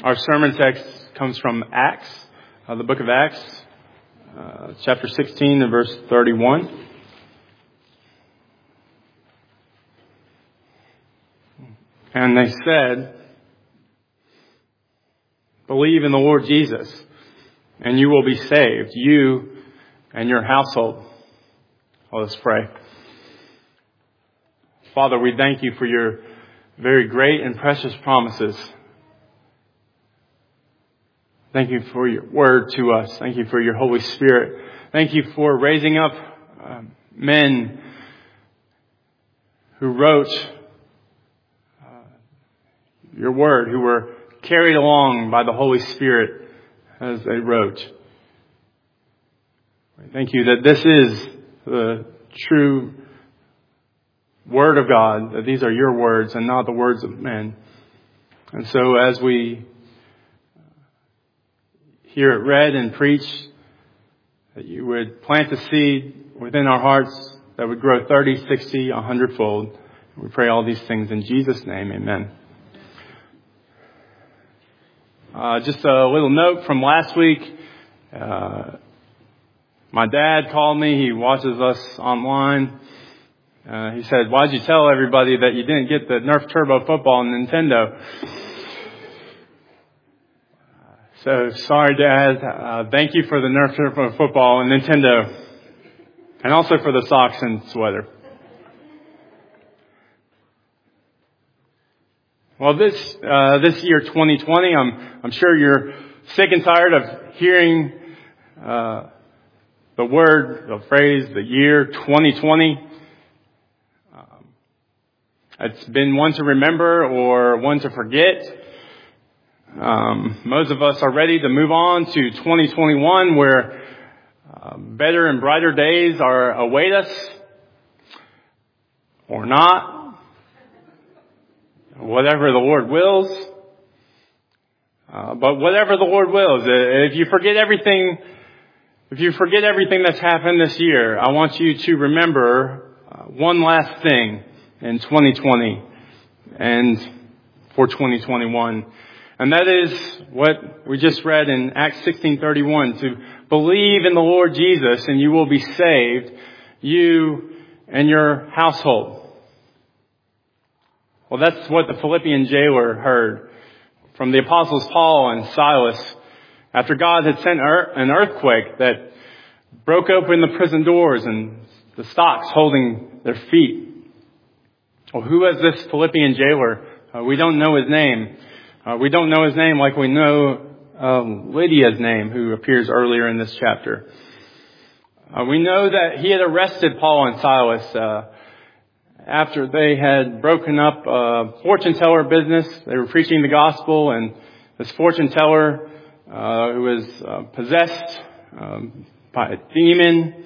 Our sermon text comes from Acts, the book of Acts, chapter 16 and verse 31. And they said, "Believe in the Lord Jesus, and you will be saved, you and your household." Let us pray. Father, we thank you for your very great and precious promises. Thank you for your word to us. Thank you for your Holy Spirit. Thank you for raising up men who wrote your word, who were carried along by the Holy Spirit as they wrote. Thank you that this is the true Word of God, that these are your words and not the words of men. And so as we hear it read and preached, that you would plant the seed within our hearts that would grow 30, 60, 100-fold. We pray all these things in Jesus' name, amen. Just a little note from last week. My dad called me. He watches us online. He said, "Why'd you tell everybody that you didn't get the Nerf Turbo football on Nintendo?" So sorry, Dad. Thank you for the Nerf Turbo football and Nintendo, and also for the socks and sweater. Well, this year, 2020, I'm sure you're sick and tired of hearing the phrase, the year 2020. It's been one to remember or one to forget. Most of us are ready to move on to 2021, where better and brighter days await us, or not. Whatever the Lord wills. But whatever the Lord wills, if you forget everything that's happened this year, I want you to remember one last thing in 2020 and for 2021. And that is what we just read in Acts 16:31, to believe in the Lord Jesus and you will be saved, you and your household. Well, that's what the Philippian jailer heard from the apostles Paul and Silas after God had sent an earthquake that broke open the prison doors and the stocks holding their feet. Well, who was this Philippian jailer? We don't know his name. We don't know his name like we know Lydia's name, who appears earlier in this chapter. We know that he had arrested Paul and Silas after they had broken up a fortune teller business. They were preaching the gospel, and this fortune teller who was possessed by a demon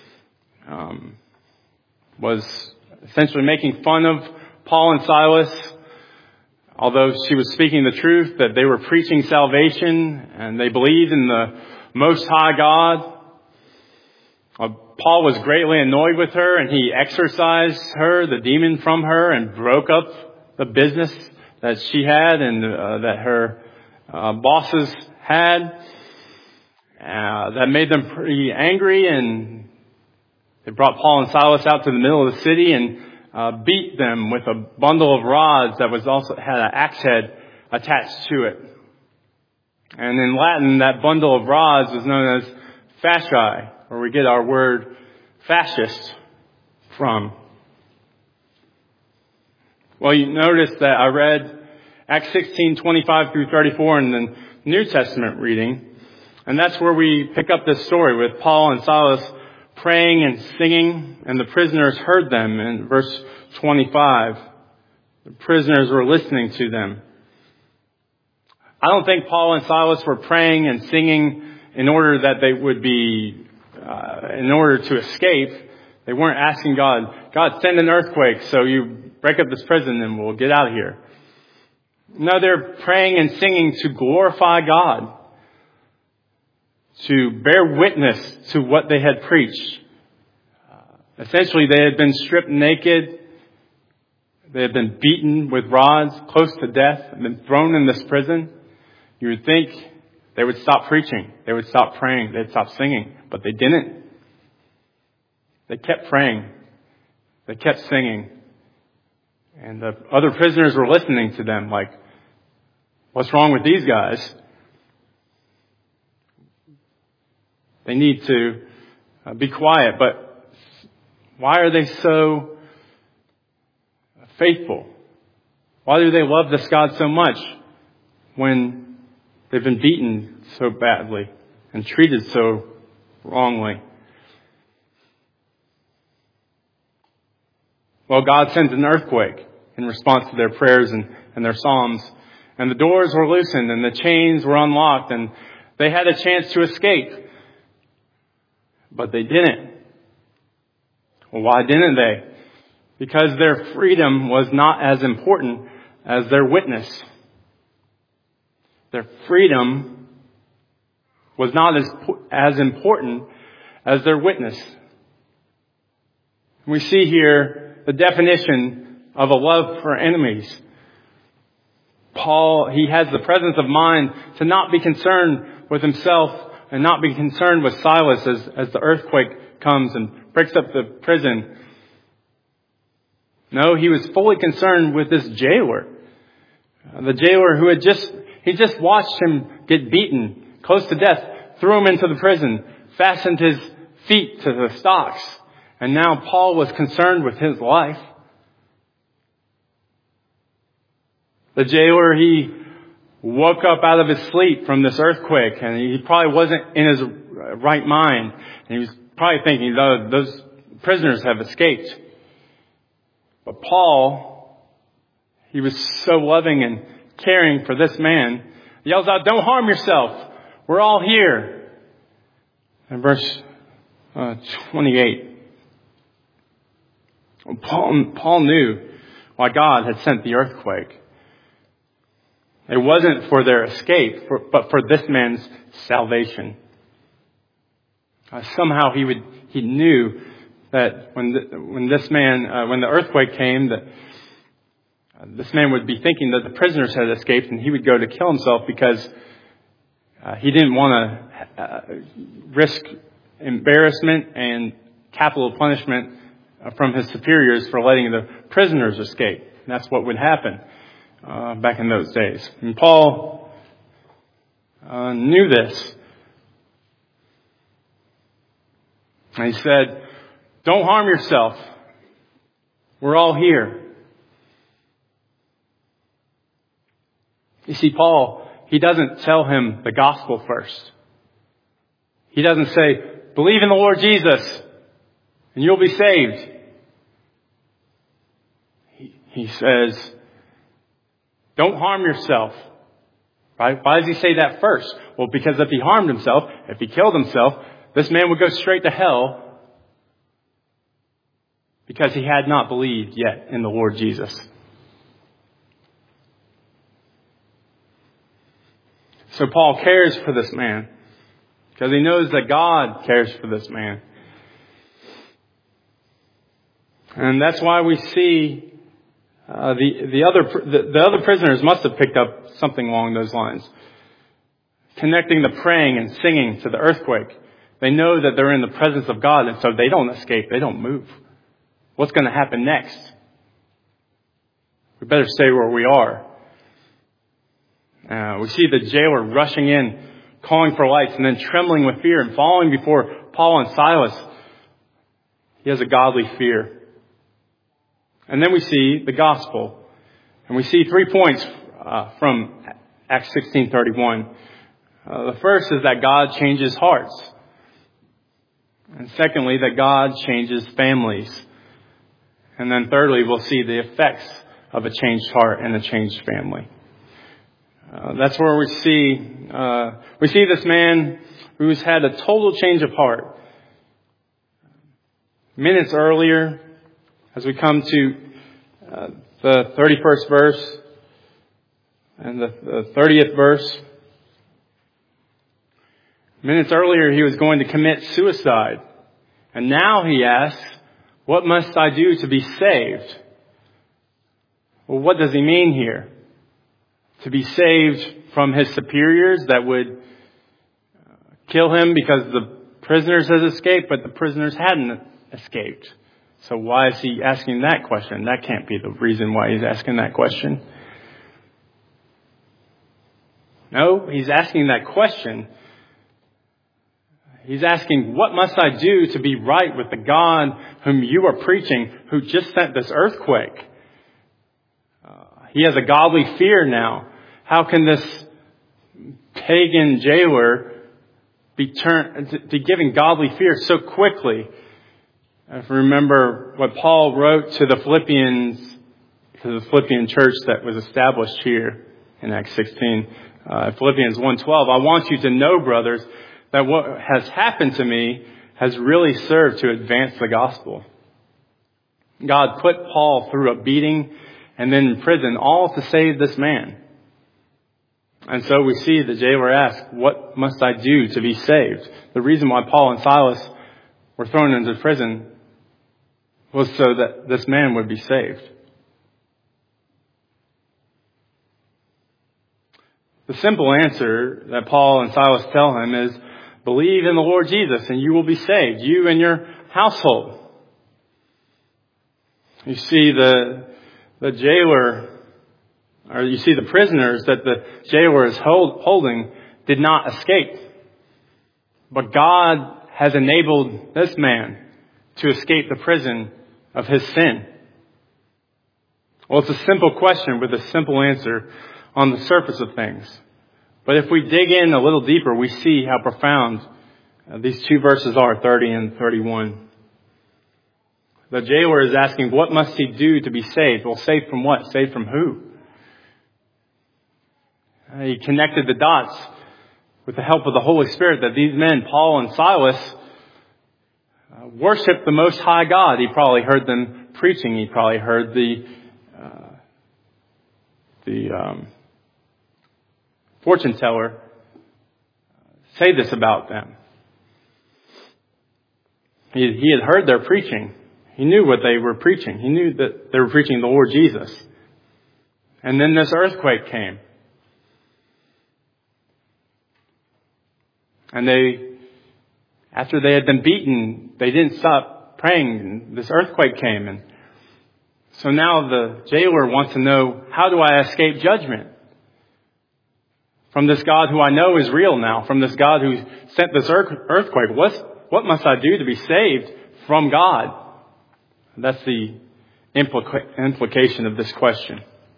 was essentially making fun of Paul and Silas, although she was speaking the truth, that they were preaching salvation and they believed in the Most High God. Paul was greatly annoyed with her, and he exorcised her, the demon, from her, and broke up the business that she had and that her bosses had. That made them pretty angry, and they brought Paul and Silas out to the middle of the city and beat them with a bundle of rods that had an axe head attached to it. And in Latin, that bundle of rods was known as fasciae, where we get our word fascist from. Well, you notice that I read Acts 16:25 through 34 in the New Testament reading, and that's where we pick up this story with Paul and Silas praying and singing, and the prisoners heard them in verse 25. The prisoners were listening to them. I don't think Paul and Silas were praying and singing in order that they would be in order to escape. They weren't asking God, send an earthquake so you break up this prison and we'll get out of here. No, they're praying and singing to glorify God, to bear witness to what they had preached. Essentially, they had been stripped naked. They had been beaten with rods close to death and been thrown in this prison. You would think they would stop preaching. They would stop praying. They'd stop singing. But they didn't. They kept praying. They kept singing. And the other prisoners were listening to them like, what's wrong with these guys? They need to be quiet. But why are they so faithful? Why do they love this God so much when they've been beaten so badly and treated so wrongly? Well, God sends an earthquake in response to their prayers and their psalms. And the doors were loosened and the chains were unlocked and they had a chance to escape. But they didn't. Well, why didn't they? Because their freedom was not as important as their witness. Their freedom was not as important as their witness. We see here the definition of a love for enemies. Paul, he has the presence of mind to not be concerned with himself and not be concerned with Silas as the earthquake comes and breaks up the prison. No, he was fully concerned with this jailer. The jailer who he just watched him get beaten close to death, threw him into the prison, fastened his feet to the stocks. And now Paul was concerned with his life. The jailer, he woke up out of his sleep from this earthquake, and he probably wasn't in his right mind. And he was probably thinking, those prisoners have escaped. But Paul, he was so loving and caring for this man, he yells out, "Don't harm yourself. We're all here." In verse 28, Paul knew why God had sent the earthquake. It wasn't for their escape, but for this man's salvation. Somehow he knew that when the earthquake came, that this man would be thinking that the prisoners had escaped, and he would go to kill himself because he didn't want to risk embarrassment and capital punishment from his superiors for letting the prisoners escape. And that's what would happen back in those days. And Paul knew this. And he said, "Don't harm yourself. We're all here." You see, Paul, he doesn't tell him the gospel first. He doesn't say, "Believe in the Lord Jesus and you'll be saved." He says, "Don't harm yourself." Right? Why does he say that first? Well, because if he harmed himself, if he killed himself, this man would go straight to hell because he had not believed yet in the Lord Jesus. So Paul cares for this man because he knows that God cares for this man. And that's why we see the other prisoners must have picked up something along those lines. Connecting the praying and singing to the earthquake. They know that they're in the presence of God, and so they don't escape. They don't move. What's going to happen next? We better stay where we are. We see the jailer rushing in, calling for lights, and then trembling with fear and falling before Paul and Silas. He has a godly fear. And then we see the gospel. And we see 3 points from Acts 16:31. The first is that God changes hearts. And secondly, that God changes families. And then thirdly, we'll see the effects of a changed heart and a changed family. That's where we see this man who's had a total change of heart. Minutes earlier, as we come to the 31st verse and the 30th verse, minutes earlier he was going to commit suicide. And now he asks, "What must I do to be saved?" Well, what does he mean here? To be saved from his superiors that would kill him because the prisoners had escaped, but the prisoners hadn't escaped. So why is he asking that question? That can't be the reason why he's asking that question. No, he's asking that question. He's asking, what must I do to be right with the God whom you are preaching, who just sent this earthquake? He has a godly fear now. How can this pagan jailer be turned to giving godly fear so quickly? If you remember what Paul wrote to the Philippian church that was established here in Acts 16, Philippians 1:12, I want you to know, brothers, that what has happened to me has really served to advance the gospel. God put Paul through a beating and then in prison, all to save this man. And so we see the jailer ask, what must I do to be saved? The reason why Paul and Silas were thrown into prison was so that this man would be saved. The simple answer that Paul and Silas tell him is, believe in the Lord Jesus and you will be saved, you and your household. You see the jailer, or you see the prisoners that the jailer is holding did not escape. But God has enabled this man to escape the prison of his sin. Well, it's a simple question with a simple answer on the surface of things. But if we dig in a little deeper, we see how profound these two verses are, 30 and 31. The jailer is asking, what must he do to be saved? Well, saved from what? Saved from who? He connected the dots with the help of the Holy Spirit that these men, Paul and Silas, worshiped the Most High God. He probably heard them preaching. He probably heard the fortune teller say this about them. He had heard their preaching. He knew what they were preaching. He knew that they were preaching the Lord Jesus. And then this earthquake came. And after they had been beaten, they didn't stop praying. And this earthquake came. And so now the jailer wants to know, how do I escape judgment? From this God who I know is real now, from this God who sent this earthquake, what must I do to be saved from God? That's the implication of this question.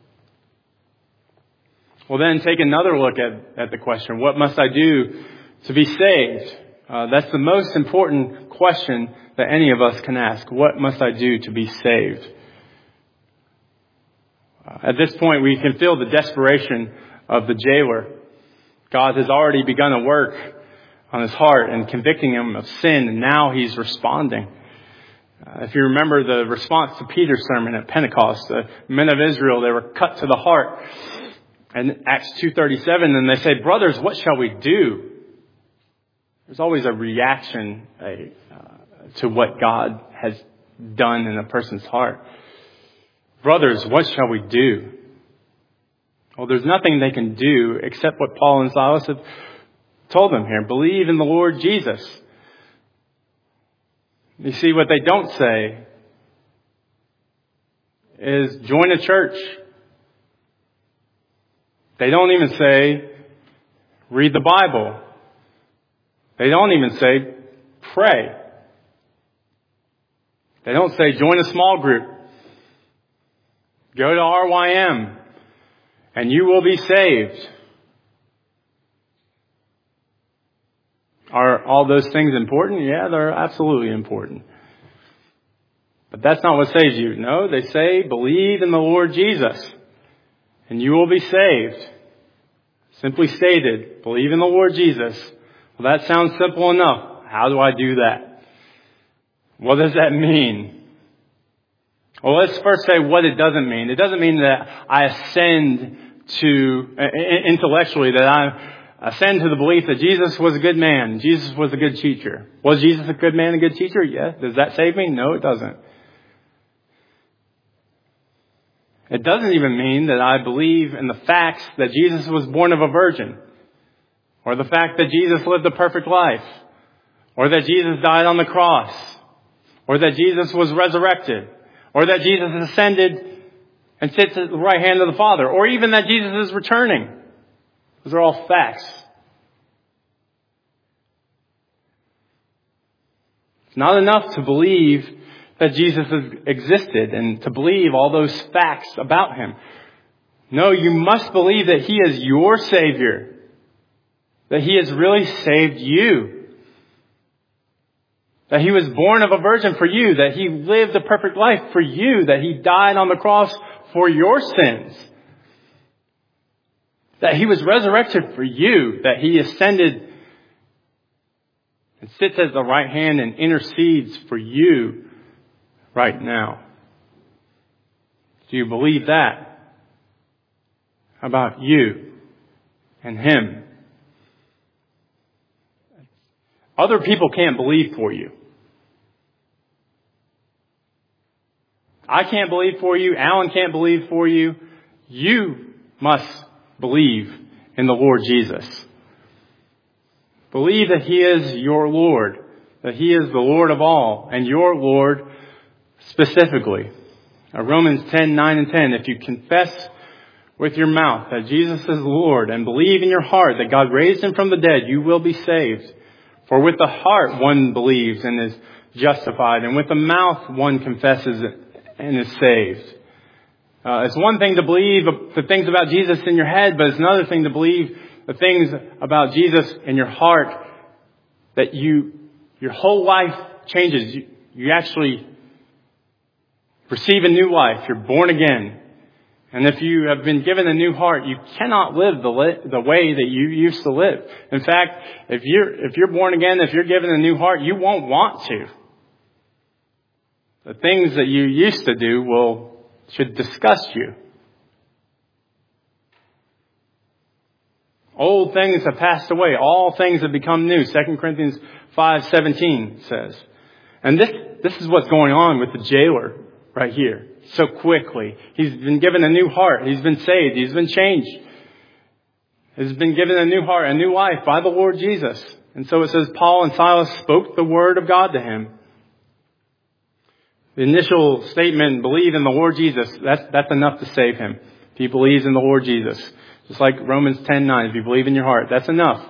Well, then take another look at the question, what must I do to be saved? That's the most important question that any of us can ask. What must I do to be saved? At this point, we can feel the desperation of the jailer. God has already begun a work on his heart and convicting him of sin, and now he's responding. If you remember the response to Peter's sermon at Pentecost, the men of Israel, they were cut to the heart. And Acts 2:37, and they say, brothers, what shall we do? There's always a reaction to what God has done in a person's heart. Brothers, what shall we do? Well, there's nothing they can do except what Paul and Silas have told them here. Believe in the Lord Jesus. You see, what they don't say is join a church. They don't even say read the Bible. They don't even say pray. They don't say join a small group. Go to RYM and you will be saved. Are all those things important? Yeah, they're absolutely important. But that's not what saves you. No, they say believe in the Lord Jesus and you will be saved. Simply stated, believe in the Lord Jesus. Well, that sounds simple enough. How do I do that? What does that mean? Well, let's first say what it doesn't mean. It doesn't mean that I ascend to, intellectually, that I ascend to the belief that Jesus was a good man. Jesus was a good teacher. Was Jesus a good man and good teacher? Yes. Does that save me? No, it doesn't. It doesn't even mean that I believe in the facts that Jesus was born of a virgin, or the fact that Jesus lived a perfect life, or that Jesus died on the cross, or that Jesus was resurrected, or that Jesus ascended and sits at the right hand of the Father, or even that Jesus is returning. Those are all facts. It's not enough to believe that Jesus existed and to believe all those facts about him. No, you must believe that he is your Savior, that he has really saved you, that he was born of a virgin for you, that he lived a perfect life for you, that he died on the cross for your sins, that he was resurrected for you, that he ascended and sits at the right hand and intercedes for you right now. Do you believe that about you and him? Other people can't believe for you. I can't believe for you. Alan can't believe for you. You must believe in the Lord Jesus. Believe that he is your Lord, that he is the Lord of all, and your Lord specifically. Romans 10:9 and 10, if you confess with your mouth that Jesus is Lord and believe in your heart that God raised him from the dead, you will be saved. For with the heart one believes and is justified, and with the mouth one confesses and is saved. It's one thing to believe the things about Jesus in your head, but it's another thing to believe the things about Jesus in your heart, that your whole life changes. You actually receive a new life. You're born again. And if you have been given a new heart, you cannot live the way that you used to live. In fact, if you're born again, if you're given a new heart, you won't want to. The things that you used to do should disgust you. Old things have passed away. All things have become new. 2 Corinthians 5:17 says. And this is what's going on with the jailer right here. So quickly. He's been given a new heart. He's been saved. He's been changed. He's been given a new heart, a new life by the Lord Jesus. And so it says Paul and Silas spoke the word of God to him. The initial statement, believe in the Lord Jesus, that's enough to save him. If he believes in the Lord Jesus. Just like Romans 10:9, if you believe in your heart, that's enough.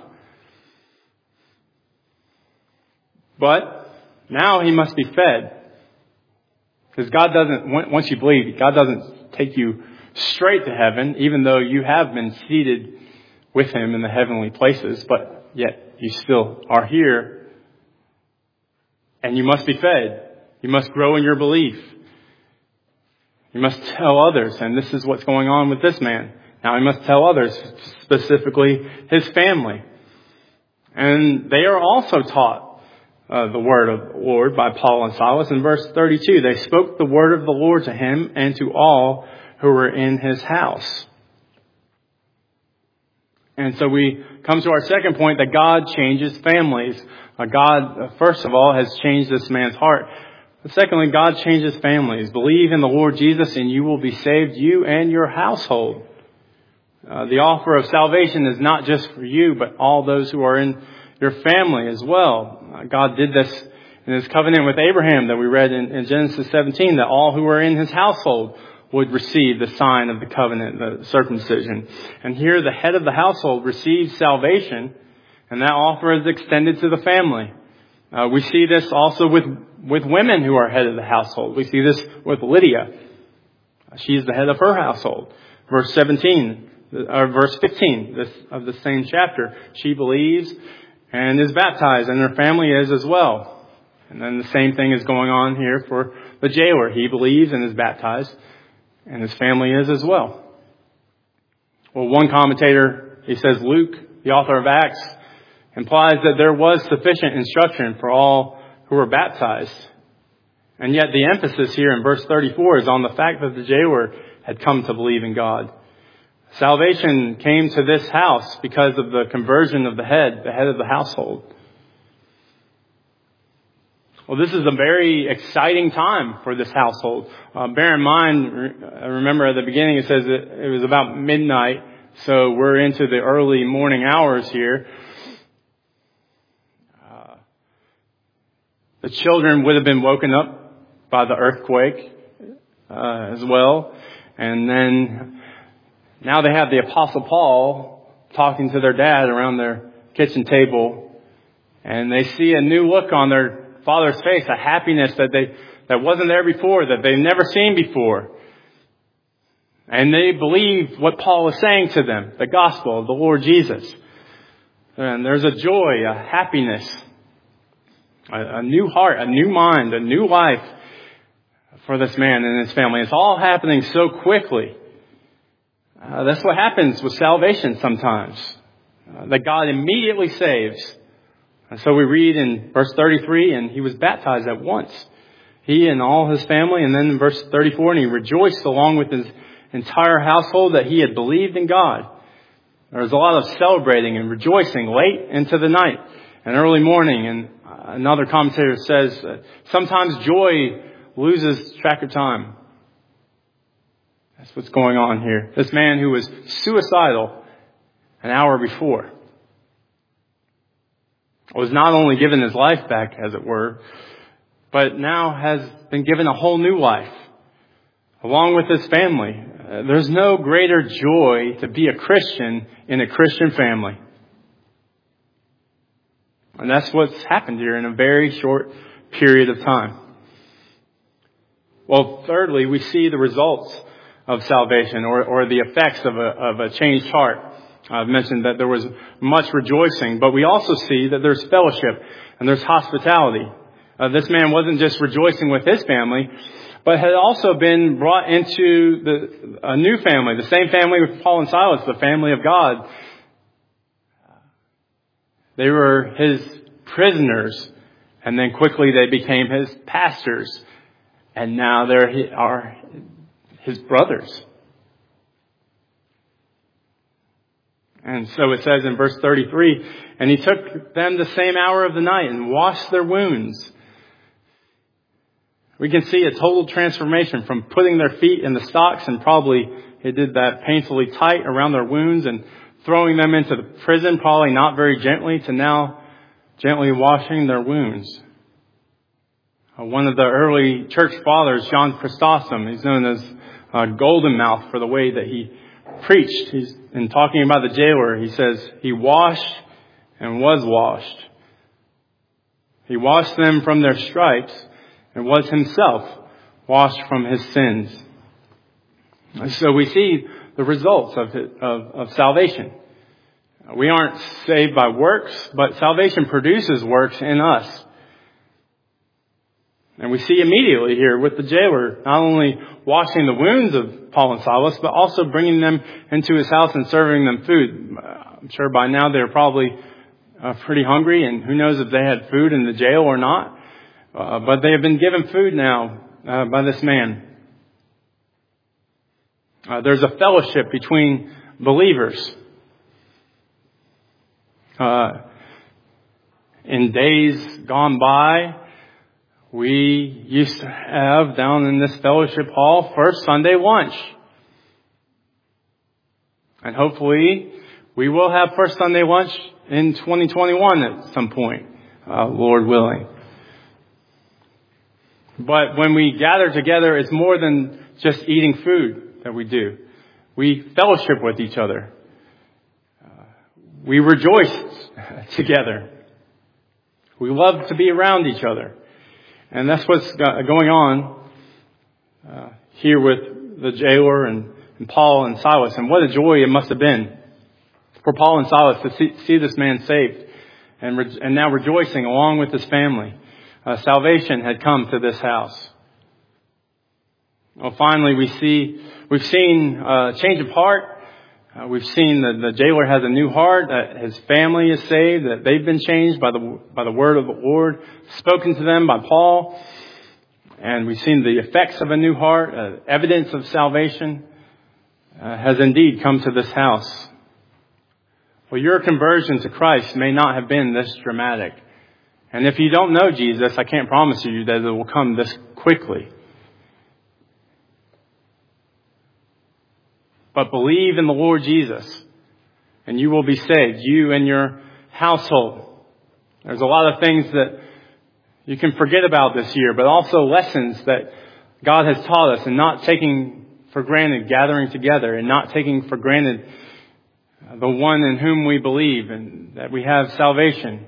But now he must be fed. Because God doesn't, once you believe, God doesn't take you straight to heaven, even though you have been seated with him in the heavenly places, but yet you still are here. And you must be fed. You must grow in your belief. You must tell others, and this is what's going on with this man. Now he must tell others, specifically his family. And they are also taught the word of the Lord by Paul and Silas. In verse 32, they spoke the word of the Lord to him and to all who were in his house. And so we come to our second point, that God changes families. God, first of all, has changed this man's heart. But secondly, God changes families. Believe in the Lord Jesus and you will be saved, you and your household. The offer of salvation is not just for you, but all those who are in your family as well. God did this in his covenant with Abraham that we read in Genesis 17, that all who were in his household would receive the sign of the covenant, the circumcision. And here the head of the household receives salvation, and that offer is extended to the family. We see this also with women who are head of the household. We see this with Lydia. She's the head of her household. Verse 15 of the same chapter. She believes and is baptized, and her family is as well. And then the same thing is going on here for the jailer. He believes and is baptized, and his family is as well. Well, one commentator, he says Luke, the author of Acts, implies that there was sufficient instruction for all who were baptized. And yet the emphasis here in verse 34 is on the fact that the jailer had come to believe in God. Salvation came to this house because of the conversion of the head of the household. Well, this is a very exciting time for this household. Bear in mind, I remember at the beginning it says that it was about midnight, so we're into the early morning hours here. The children would have been woken up by the earthquake as well. And then now they have the Apostle Paul talking to their dad around their kitchen table. And they see a new look on their father's face, a happiness that wasn't there before, that they've never seen before. And they believe what Paul is saying to them, the gospel of the Lord Jesus. And there's a joy, a happiness, a new heart, a new mind, a new life for this man and his family. It's all happening so quickly. That's what happens with salvation sometimes, that God immediately saves. And so we read in verse 33, and he was baptized at once, he and all his family. And then in verse 34, and he rejoiced along with his entire household that he had believed in God. There was a lot of celebrating and rejoicing late into the night and early morning. And another commentator says sometimes joy loses track of time. That's what's going on here. This man who was suicidal an hour before was not only given his life back, as it were, but now has been given a whole new life along with his family. There's no greater joy to be a Christian in a Christian family. And that's what's happened here in a very short period of time. Well, thirdly, we see the results of salvation or the effects of a changed heart. I've mentioned that there was much rejoicing, but we also see that there's fellowship and there's hospitality. This man wasn't just rejoicing with his family, but had also been brought into a new family, the same family with Paul and Silas, the family of God. They were his prisoners, and then quickly they became his pastors, and now they are his brothers. And so it says in verse 33, and he took them the same hour of the night and washed their wounds. We can see a total transformation from putting their feet in the stocks, and probably he did that painfully tight around their wounds, and throwing them into the prison, probably not very gently, to now gently washing their wounds. One of the early church fathers, John Chrysostom, he's known as Golden Mouth for the way that he preached. He's in talking about the jailer, he says, he washed and was washed. He washed them from their stripes and was himself washed from his sins. So we see the results of salvation. We aren't saved by works, but salvation produces works in us. And we see immediately here with the jailer, not only washing the wounds of Paul and Silas, but also bringing them into his house and serving them food. I'm sure by now they're probably pretty hungry, and who knows if they had food in the jail or not. But they have been given food now by this man. There's a fellowship between believers. In days gone by, we used to have down in this fellowship hall first Sunday lunch. And hopefully we will have first Sunday lunch in 2021 at some point, Lord willing. But when we gather together, it's more than just eating food that we do. We fellowship with each other. We rejoice together. We love to be around each other. And that's what's going on here with the jailer and Paul and Silas. And what a joy it must have been for Paul and Silas to see this man saved and now rejoicing along with his family. Salvation had come to this house. Well, finally, we've seen a change of heart. We've seen that the jailer has a new heart, that his family is saved, that they've been changed by the word of the Lord, spoken to them by Paul. And we've seen the effects of a new heart, evidence of salvation has indeed come to this house. Well, your conversion to Christ may not have been this dramatic. And if you don't know Jesus, I can't promise you that it will come this quickly. But believe in the Lord Jesus, and you will be saved, you and your household. There's a lot of things that you can forget about this year, but also lessons that God has taught us, and not taking for granted gathering together, and not taking for granted the one in whom we believe and that we have salvation.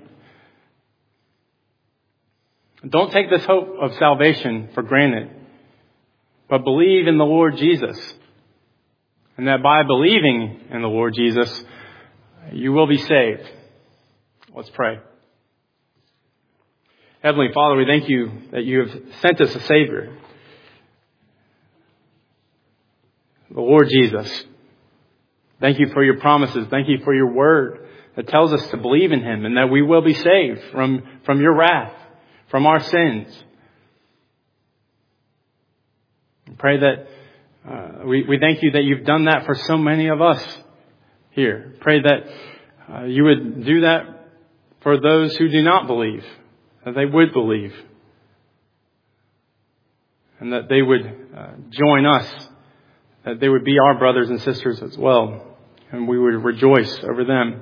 Don't take this hope of salvation for granted, but believe in the Lord Jesus. And that by believing in the Lord Jesus, you will be saved. Let's pray. Heavenly Father, we thank you that you have sent us a Savior, the Lord Jesus. Thank you for your promises. Thank you for your word that tells us to believe in him and that we will be saved from your wrath, from our sins. I pray that we thank you that you've done that for so many of us here. Pray that you would do that for those who do not believe, that they would believe, and that they would join us, that they would be our brothers and sisters as well, and we would rejoice over them.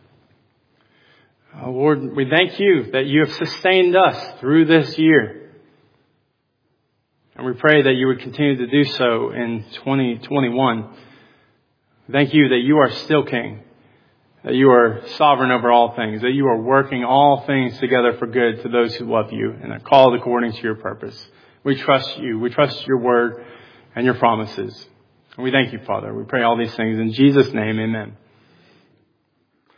Lord, we thank you that you have sustained us through this year. And we pray that you would continue to do so in 2021. Thank you that you are still King, that you are sovereign over all things, that you are working all things together for good to those who love you and are called according to your purpose. We trust you. We trust your word and your promises. And we thank you, Father. We pray all these things in Jesus' name. Amen.